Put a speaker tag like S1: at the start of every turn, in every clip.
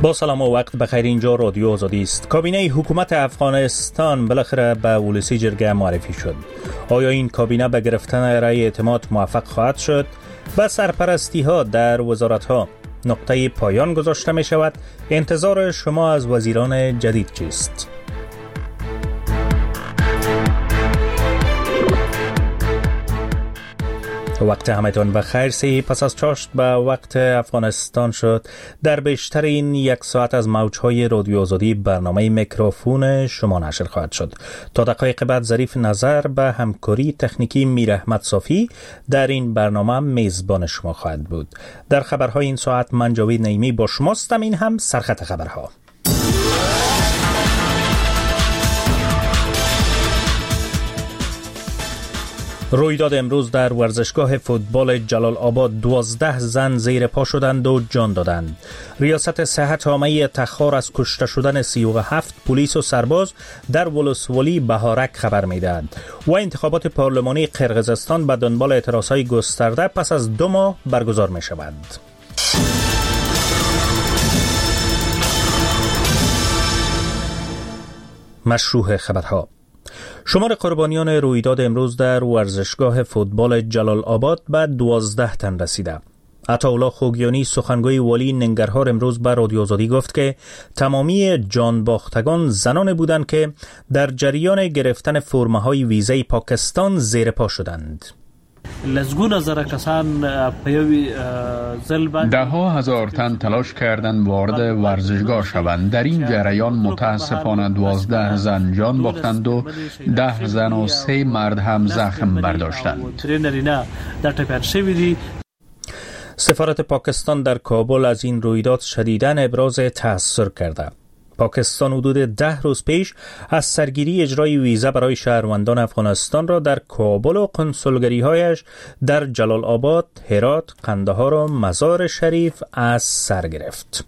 S1: با سلام و وقت بخیر. اینجا رادیو آزادی است. کابینه حکومت افغانستان بالاخره به ولسی جرگه معرفی شد. آیا این کابینه به گرفتن رأی اعتماد موفق خواهد شد؟ به سرپرستی ها در وزارت ها نقطه پایان گذاشته می شود؟ انتظار شما از وزیران جدید چیست؟ وقت همتون بخیر. سی پس از چاشت به وقت افغانستان شد. در بیشتر این یک ساعت از موجهای رادیو آزادی برنامه میکروفون شما نشر خواهد شد. تا دقایق بعد ظریف نظر به همکاری تکنیکی میر احمد صافی در این برنامه میزبان شما خواهد بود. در خبرهای این ساعت من جاوید نعیمی با شماستم. این هم سرخط خبرها. رویداد امروز در ورزشگاه فوتبال جلال آباد 12 زن زیر پا شدند و جان دادند. ریاست صحت عامه تخار از کشته شدن 37 پلیس و سرباز در ولسوالی بهارک خبر می‌دهد و انتخابات پارلمانی قرقیزستان به دنبال اعتراضهای گسترده پس از 2 ماه برگزار می‌شود. مشروع خبرها. شمار قربانیان رویداد امروز در ورزشگاه فوتبال جلال آباد به 12 تن رسیده. عطاالله خوگیانی سخنگوی والی ننگرهار امروز به رادیو آزادی گفت که تمامی جانباختگان زنان بودند که در جریان گرفتن فرمه‌های ویزای پاکستان زیر پا شدند.
S2: ده ها هزار تن تلاش کردند وارد ورزشگاه شوند. در این جریان متاسفانه 12 زن جان باختند و 10 زن و 3 مرد هم زخم برداشتند.
S1: سفارت پاکستان در کابل از این رویداد شدیداً ابراز تأثیر کرده. پاکستان حدود 10 روز پیش از سرگیری اجرای ویزا برای شهروندان افغانستان را در کابل و کنسولگری‌هایش در جلال آباد، هرات، قندهار و مزار شریف از سر گرفت.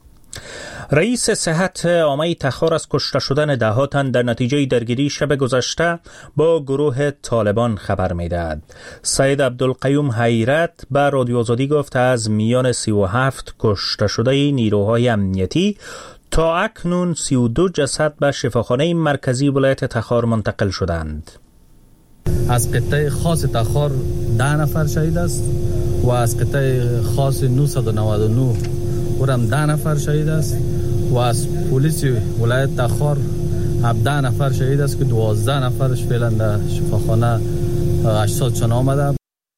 S1: رئیس صحت عامه تخار از کشته شدن 10 تن در نتیجه درگیری شب گذشته با گروه طالبان خبر می‌دهد. سید عبدالقیوم حیرت به رادیو آزادی گفت از میان 37 کشته شده نیروهای امنیتی تا اکنون 32 جسد به شفاخانه مرکزی ولایت تخار منتقل شدند.
S3: از قطعه خاص تخار 10 نفر شهید است و از قطعه خاص 999 اونم 10 نفر شهید است و از پلیس ولایت تخار 17 نفر شهید است که 12 نفرش فعلا در شفاخانه 80 چن آمده.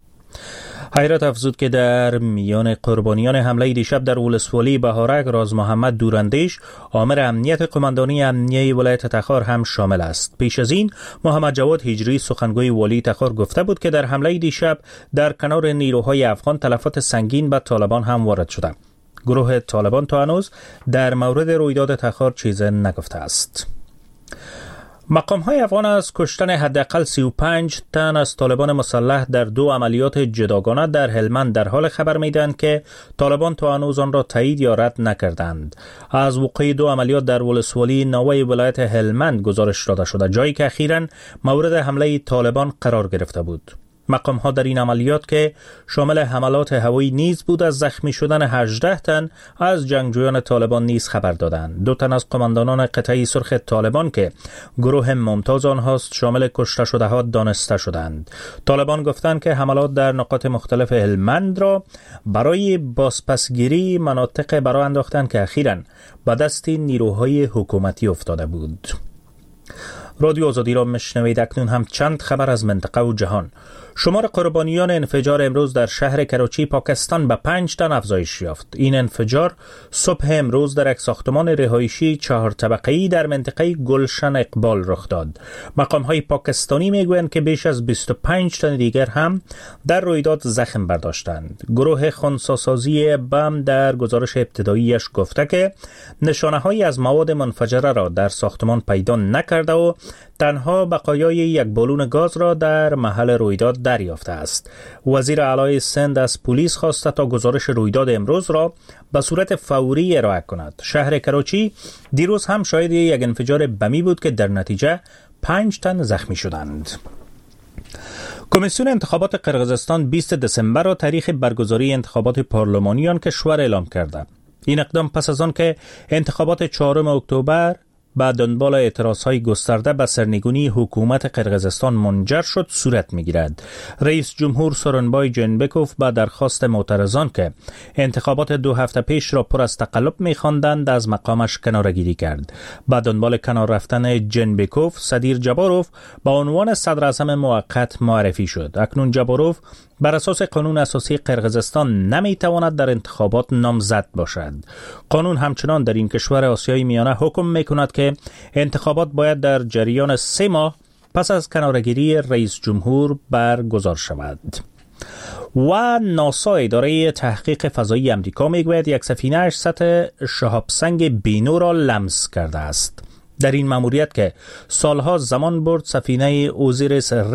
S1: حیرت افزود که در میان قربانیان حمله دیشب در ولسوالی بهارک راز محمد دوراندیش آمر امنیت قماندانی امنیه ولایت تخار هم شامل است. پیش از این محمد جواد هجری سخنگوی والی تخار گفته بود که در حمله دیشب در کنار نیروهای افغان تلفات سنگین به طالبان هم وارد شده. گروه طالبان تا هنوز در مورد رویداد تخار چیزی نگفته است. مقام‌های افغان از کشتن حداقل 35 تن از طالبان مسلح در 2 عملیات جداگانه در هلمند در حال خبر می‌دهند که طالبان تا هنوز آن را تایید یا رد نکردند. از وقوع 2 عملیات در ولسوالی نوای ولایت هلمند گزارش داده شده، جایی که اخیراً مورد حمله طالبان قرار گرفته بود. مقام‌ها در این عملیات که شامل حملات هوایی نیز بود از زخمی شدن 18 تن از جنگجویان طالبان نیز خبر دادند. 2 تن از قماندانان قطعه سرخ طالبان که گروه ممتاز آنهاست شامل کشته شده ها دانسته شدند. طالبان گفتند که حملات در نقاط مختلف هلمند را برای بازپسگیری مناطق برای انداختند که اخیراً به دست نیروهای حکومتی افتاده بود. رادیو آزادی را میشنوید. اکنون هم چند خبر از منطقه و جهان. شمار قربانیان انفجار امروز در شهر کراچی پاکستان به 5 تن افزایش یافت. این انفجار صبح امروز در یک ساختمان رهایشی 4 طبقه‌ای در منطقه گلشن اقبال رخ داد. مقام‌های پاکستانی میگویند که بیش از 25 تن دیگر هم در رویداد زخم برداشتند. گروه خنثی‌سازی بم در گزارش ابتداییش گفته که نشانه‌هایی از مواد منفجره را در ساختمان پیدا نکرده و تنها بقایای یک بالون گاز را در محل رویداد دریافته است. وزیر اعلی سند از پلیس خواسته تا گزارش رویداد امروز را به صورت فوری ارائه کند. شهر کراچی دیروز هم شاهد یک انفجار بمی بود که در نتیجه 5 تن زخمی شدند. کمیسیون انتخابات قرقیزستان 20 دسامبر را تاریخ برگزاری انتخابات پارلمانی آن کشور اعلام کرده. این اقدام پس از آن که انتخابات 4 اکتبر با دنبال اعتراضهای گسترده به سرنگونی حکومت قرقیزستان منجر شد صورت می‌گیرد. رئیس جمهور سورونبای جنبکوف با درخواست معترضان که انتخابات 2 هفته پیش را پر از تقلب می‌خواندند از مقامش کناره‌گیری کرد. با دنبال کنار رفتن جنبکوف، صدیر جباروف با عنوان صدر اعظم موقت معرفی شد. اکنون جباروف بر اساس قانون اساسی قرقیزستان نمی‌تواند در انتخابات نامزد باشد. قانون همچنان در این کشور آسیای میانه حکم می‌کند که انتخابات باید در جریان 3 ماه پس از کناره‌گیری رئیس جمهور برگزار شود. و ناسا اداره تحقیق فضایی امریکا میگوید یک سفینه سطح شهاب سنگ بینو را لمس کرده است. در این ماموریت که سالها زمان برد، سفینه اوزیریس